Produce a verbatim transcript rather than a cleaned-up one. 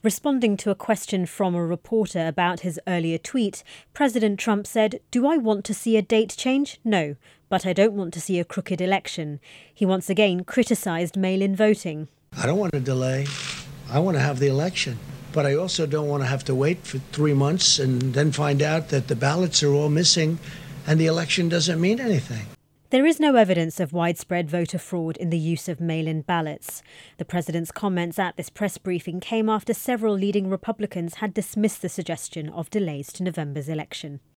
Responding to a question from a reporter about his earlier tweet, President Trump said, "Do I want to see a date change? No, but I don't want to see a crooked election." He once again criticised mail-in voting. I don't want to delay. I want to have the election. But I also don't want to have to wait for three months and then find out that the ballots are all missing and the election doesn't mean anything. There is no evidence of widespread voter fraud in the use of mail-in ballots. The president's comments at this press briefing came after several leading Republicans had dismissed the suggestion of delays to November's election.